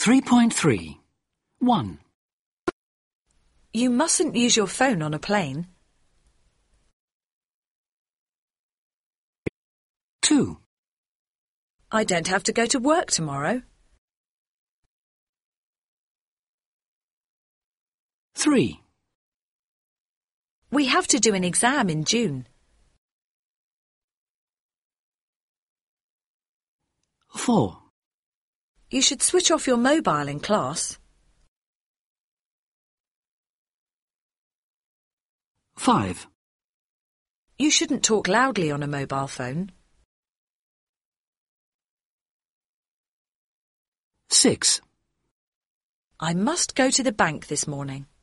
3.3. 1. You mustn't use your phone on a plane. 2. I don't have to go to work tomorrow. 3. We have to do an exam in June. 4. You should switch off your mobile in class. 5. You shouldn't talk loudly on a mobile phone. 6. I must go to the bank this morning.